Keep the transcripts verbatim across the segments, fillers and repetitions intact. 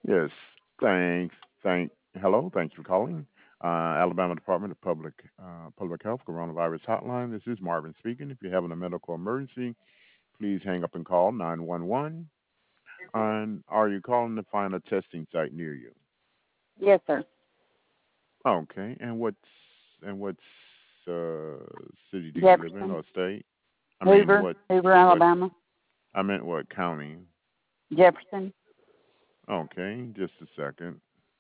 Yes, thanks. Thank. Hello, thanks for calling. Uh, Alabama Department of Public uh, Public Health Coronavirus Hotline. This is Marvin speaking. If you're having a medical emergency, please hang up and call nine one one. And are you calling to find a testing site near you? Yes, sir. Okay. And what's and what's uh, city do you live in Jefferson. or state? I mean, Hoover. what Hoover, what? Alabama. I meant what county? Jefferson. Okay, just a second.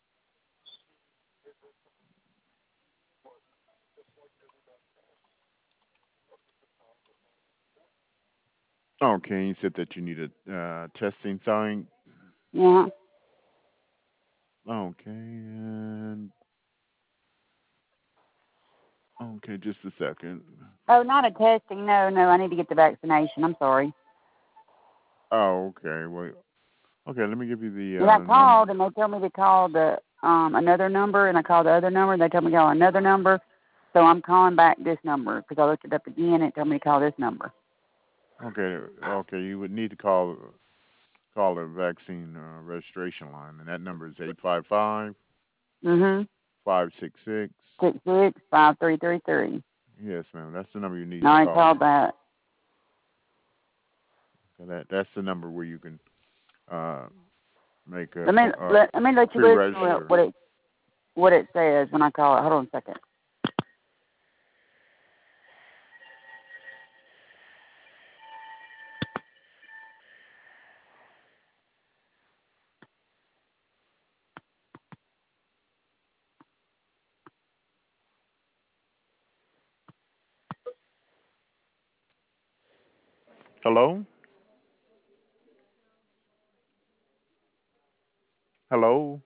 Okay, you said that you need a uh, testing site. Yeah. Okay, and okay, just a second. Oh, not a testing. No, no. I need to get the vaccination. I'm sorry. Oh, okay. Well, okay. Let me give you the And I uh, num. called, and they told me to call the um another number, and I called the other number, and they told me to call another number. So I'm calling back this number because I looked it up again, and it told me to call this number. Okay, okay. You would need to call call a vaccine uh, registration line, and that number is eight five five Mhm. five six six. Six six five three three three. Yes, ma'am. That's the number you need No, to I call. called that. So that that's the number where you can uh, make a Let me uh, let, let me let you listen to what pre-register. what it what it says when I call it. Hold on a second. Hello, hello.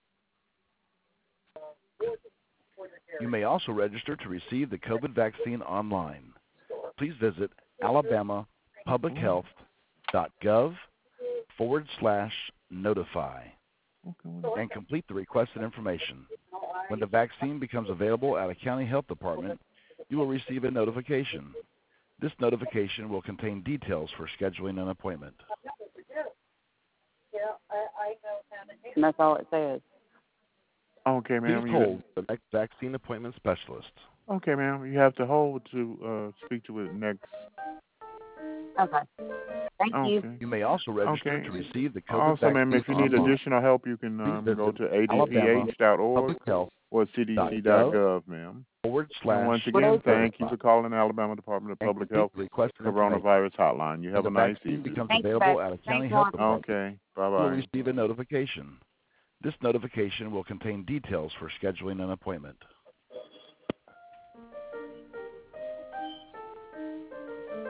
You may also register to receive the COVID vaccine online. Please visit alabamapublichealth.gov forward slash notify and complete the requested information. When the vaccine becomes available at a county health department, you will receive a notification. This notification will contain details for scheduling an appointment. And that's all it says. Okay, Please ma'am. You hold for the next vaccine appointment specialist. okay, ma'am? You have to hold to uh, speak to it next. Okay. Thank you. Okay. You may also register Okay. to receive the COVID Also, ma'am, vaccine if you need online. additional help, you can Please um, go visit to a d p h dot org alabamapublichealth.gov or c d c dot gov, ma'am. forward And slash once What again, is it? thank you notify for calling the Alabama Department of and Public complete Health the requested information. Coronavirus Hotline. You When have the a nice vaccine evening. becomes Thanks, babe. available at a Thanks, county health Mark. department, Okay. Bye you will bye. receive a notification. This notification will contain details for scheduling an appointment.